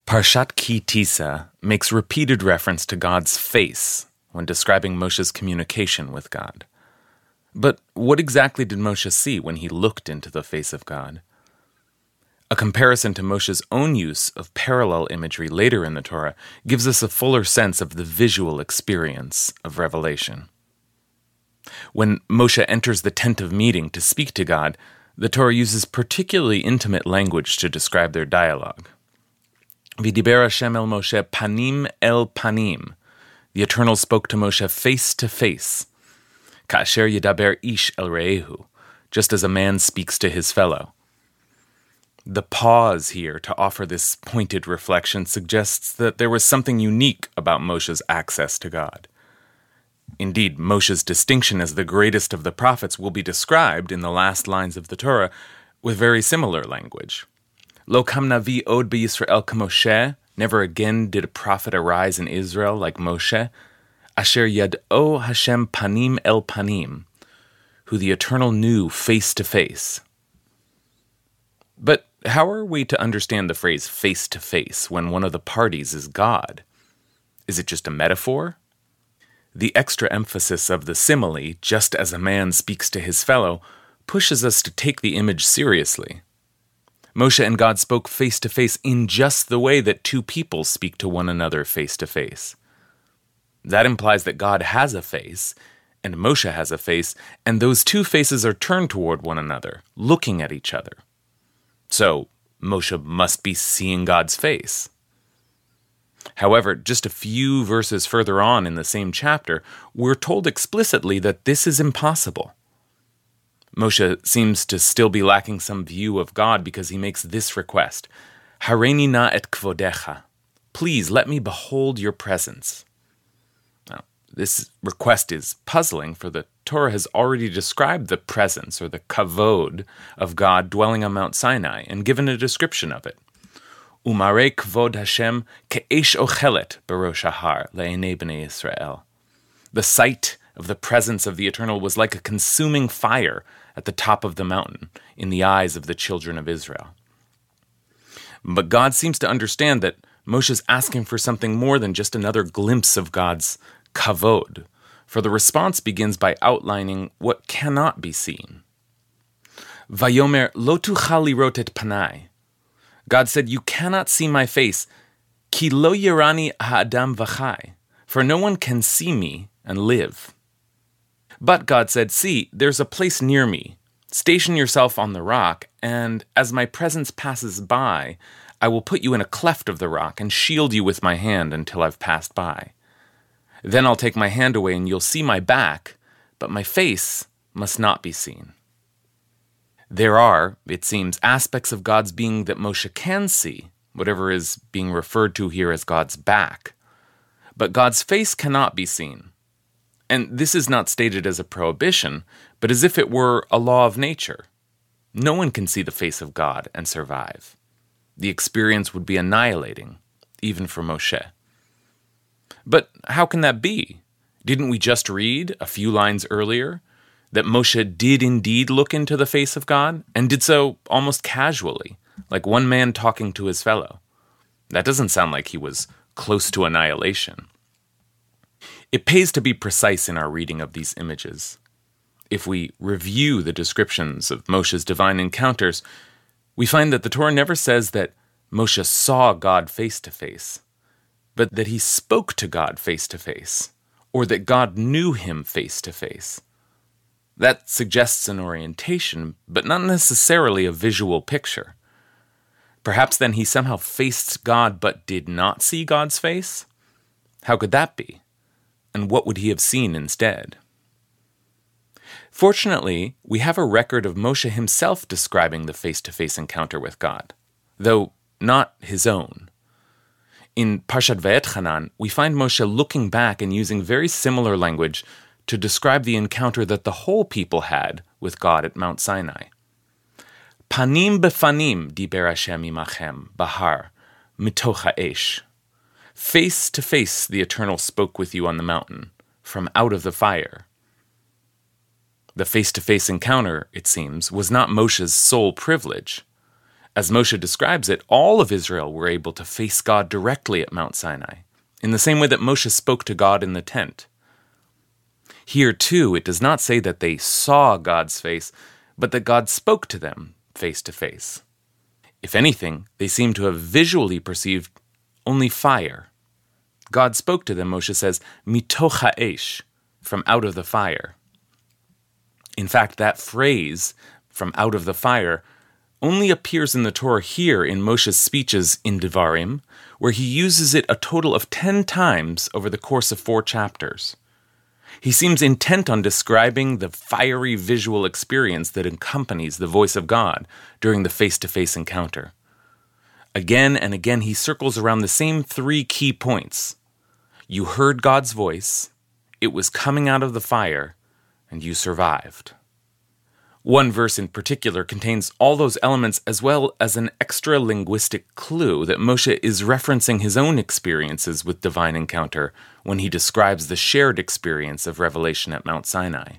Parshat Ki Tisa makes repeated reference to God's face when describing Moshe's communication with God. But what exactly did Moshe see when he looked into the face of God? A comparison to Moshe's own use of parallel imagery later in the Torah gives us a fuller sense of the visual experience of revelation. When Moshe enters the tent of meeting to speak to God, the Torah uses particularly intimate language to describe their dialogue. V'diber Hashem el Moshe panim el panim. The Eternal spoke to Moshe face to face. Ka'asher yedaber ish el re'ehu, just as a man speaks to his fellow. The pause here to offer this pointed reflection suggests that there was something unique about Moshe's access to God. Indeed, Moshe's distinction as the greatest of the prophets will be described in the last lines of the Torah with very similar language. Lo kam navi od b'Yisrael k'Moshe, never again did a prophet arise in Israel like Moshe, asher yad'o Hashem panim el panim, who the Eternal knew face to face. But how are we to understand the phrase face to face when one of the parties is God? Is it just a metaphor? The extra emphasis of the simile, just as a man speaks to his fellow, pushes us to take the image seriously. Moshe and God spoke face to face in just the way that two people speak to one another face to face. That implies that God has a face, and Moshe has a face, and those two faces are turned toward one another, looking at each other. So, Moshe must be seeing God's face. However, just a few verses further on in the same chapter, we're told explicitly that this is impossible. Moshe seems to still be lacking some view of God because he makes this request, Hareini na et kvodecha. Please let me behold your presence. Now, this request is puzzling, for the Torah has already described the presence, or the kavod, of God dwelling on Mount Sinai, and given a description of it. Umarei kvod Hashem ke'esh ochelet barosh hahar le'enei b'nei Yisrael. The sight of the presence of the Eternal was like a consuming fire at the top of the mountain in the eyes of the children of Israel. But God seems to understand that Moshe is asking for something more than just another glimpse of God's kavod, for the response begins by outlining what cannot be seen. Vayomer lo tuchal lirot et panai. God said, you cannot see my face, ki lo yirani ha'adam v'chai, for no one can see me and live. But God said, see, there's a place near me. Station yourself on the rock, and as my presence passes by, I will put you in a cleft of the rock and shield you with my hand until I've passed by. Then I'll take my hand away and you'll see my back, but my face must not be seen. There are, it seems, aspects of God's being that Moshe can see, whatever is being referred to here as God's back. But God's face cannot be seen. And this is not stated as a prohibition, but as if it were a law of nature. No one can see the face of God and survive. The experience would be annihilating, even for Moshe. But how can that be? Didn't we just read, a few lines earlier, that Moshe did indeed look into the face of God, and did so almost casually, like one man talking to his fellow? That doesn't sound like he was close to annihilation. It pays to be precise in our reading of these images. If we review the descriptions of Moshe's divine encounters, we find that the Torah never says that Moshe saw God face to face, but that he spoke to God face to face, or that God knew him face to face. That suggests an orientation, but not necessarily a visual picture. Perhaps then he somehow faced God but did not see God's face? How could that be? And what would he have seen instead? Fortunately, we have a record of Moshe himself describing the face-to-face encounter with God, though not his own. In Parshat Va'etchanan, we find Moshe looking back and using very similar language to describe the encounter that the whole people had with God at Mount Sinai. Panim befanim diber Hashem imachem bahar mitoch ha'esh. Face to face the Eternal spoke with you on the mountain, from out of the fire. The face-to-face encounter, it seems, was not Moshe's sole privilege. As Moshe describes it, all of Israel were able to face God directly at Mount Sinai, in the same way that Moshe spoke to God in the tent. Here, too, it does not say that they saw God's face, but that God spoke to them face to face. If anything, they seem to have visually perceived only fire. God spoke to them, Moshe says, mitoch ha'esh, from out of the fire. In fact, that phrase, from out of the fire, only appears in the Torah here in Moshe's speeches in Devarim, where he uses it a total of 10 times over the course of 4 chapters. He seems intent on describing the fiery visual experience that accompanies the voice of God during the face-to-face encounter. Again and again, he circles around the same 3 key points. You heard God's voice, it was coming out of the fire, and you survived. One verse in particular contains all those elements as well as an extra linguistic clue that Moshe is referencing his own experiences with divine encounter when he describes the shared experience of revelation at Mount Sinai.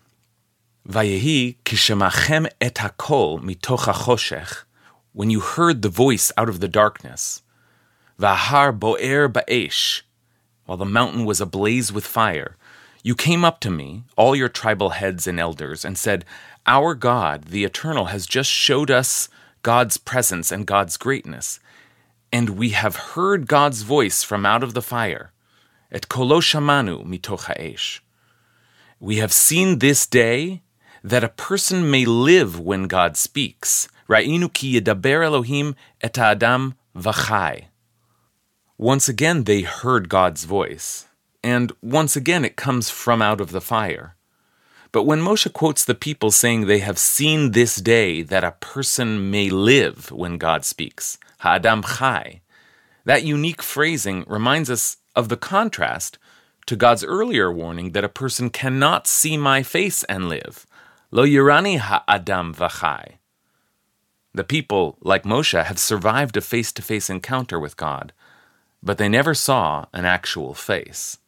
Vayehi kishemachem et hakol mitoch hachoshech, when you heard the voice out of the darkness. Vahar boer ba'esh, while the mountain was ablaze with fire. You came up to me, all your tribal heads and elders, and said, our God, the Eternal, has just showed us God's presence and God's greatness, and we have heard God's voice from out of the fire. Et kolo shamanu mitoch ha'esh. We have seen this day that a person may live when God speaks. Ra'inu ki yedaber Elohim et ha'adam v'chai. Once again they heard God's voice, and once again it comes from out of the fire. But when Moshe quotes the people saying they have seen this day that a person may live when God speaks, ha'adam chai, that unique phrasing reminds us of the contrast to God's earlier warning that a person cannot see my face and live, lo yirani ha'adam v'chai. The people, like Moshe, have survived a face-to-face encounter with God, but they never saw an actual face.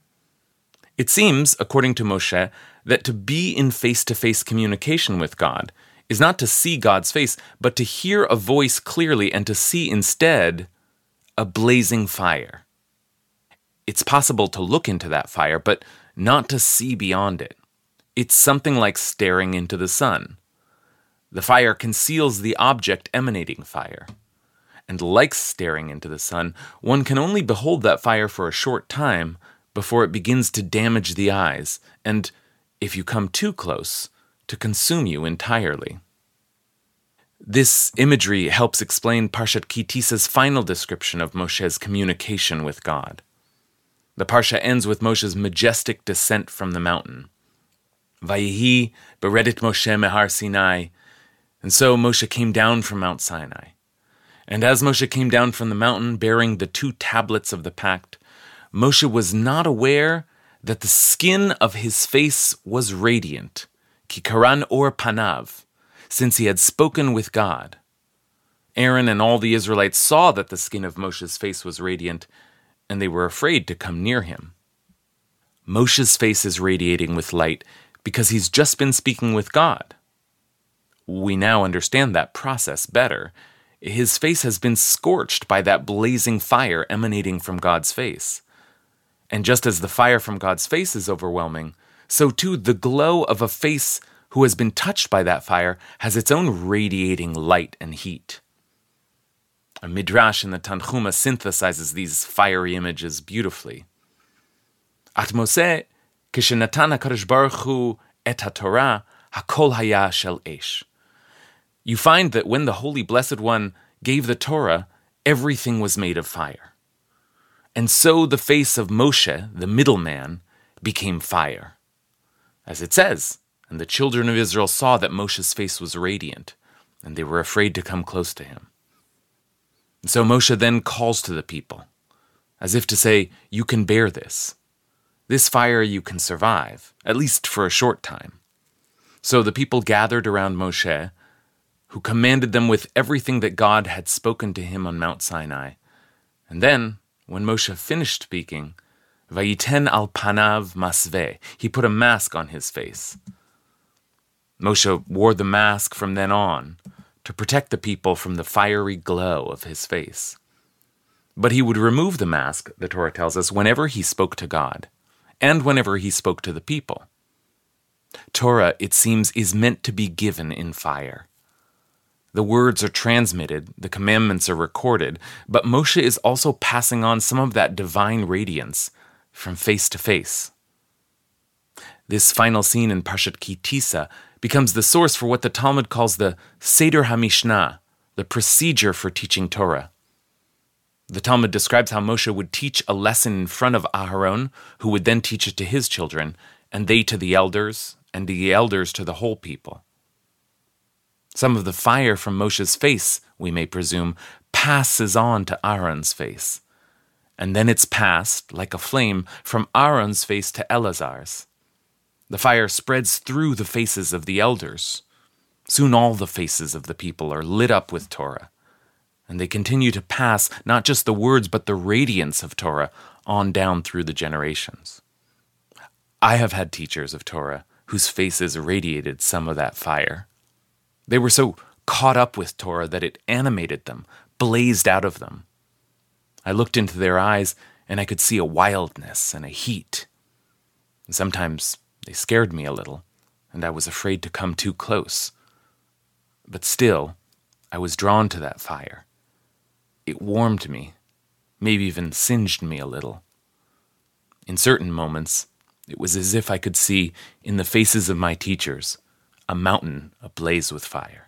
It seems, according to Moshe, that to be in face-to-face communication with God is not to see God's face, but to hear a voice clearly and to see instead a blazing fire. It's possible to look into that fire, but not to see beyond it. It's something like staring into the sun. The fire conceals the object emanating fire. And like staring into the sun, one can only behold that fire for a short time before it begins to damage the eyes, and, if you come too close, to consume you entirely. This imagery helps explain Parshat Ki Tisa's final description of Moshe's communication with God. The Parsha ends with Moshe's majestic descent from the mountain. Vayehi beredet Moshe mehar Sinai. And so Moshe came down from Mount Sinai. And as Moshe came down from the mountain bearing the 2 tablets of the pact, Moshe was not aware that the skin of his face was radiant, ki karan or panav, since he had spoken with God. Aaron and all the Israelites saw that the skin of Moshe's face was radiant, and they were afraid to come near him. Moshe's face is radiating with light because he's just been speaking with God. We now understand that process better. His face has been scorched by that blazing fire emanating from God's face. And just as the fire from God's face is overwhelming, so too the glow of a face who has been touched by that fire has its own radiating light and heat. A midrash in the Tanchuma synthesizes these fiery images beautifully. At Moshe, kishenatan HaKadosh Baruch Hu et HaTorah, hakol haya shel esh. You find that when the Holy Blessed One gave the Torah, everything was made of fire. And so the face of Moshe, the middleman, became fire. As it says, and the children of Israel saw that Moshe's face was radiant, and they were afraid to come close to him. And so Moshe then calls to the people, as if to say, you can bear this. This fire you can survive, at least for a short time. So the people gathered around Moshe, who commanded them with everything that God had spoken to him on Mount Sinai. And then, when Moshe finished speaking, Vayiten al panav masveh, he put a mask on his face. Moshe wore the mask from then on to protect the people from the fiery glow of his face. But he would remove the mask, the Torah tells us, whenever he spoke to God, and whenever he spoke to the people. Torah, it seems, is meant to be given in fire. The words are transmitted, the commandments are recorded, but Moshe is also passing on some of that divine radiance from face to face. This final scene in Parshat Ki Tisa becomes the source for what the Talmud calls the Seder HaMishnah, the procedure for teaching Torah. The Talmud describes how Moshe would teach a lesson in front of Aharon, who would then teach it to his children, and they to the elders, and the elders to the whole people. Some of the fire from Moshe's face, we may presume, passes on to Aaron's face. And then it's passed, like a flame, from Aaron's face to Eleazar's. The fire spreads through the faces of the elders. Soon all the faces of the people are lit up with Torah, and they continue to pass not just the words but the radiance of Torah on down through the generations. I have had teachers of Torah whose faces radiated some of that fire. They were so caught up with Torah that it animated them, blazed out of them. I looked into their eyes and I could see a wildness and a heat. And sometimes they scared me a little, and I was afraid to come too close. But still, I was drawn to that fire. It warmed me, maybe even singed me a little. In certain moments, it was as if I could see, in the faces of my teachers, a mountain ablaze with fire.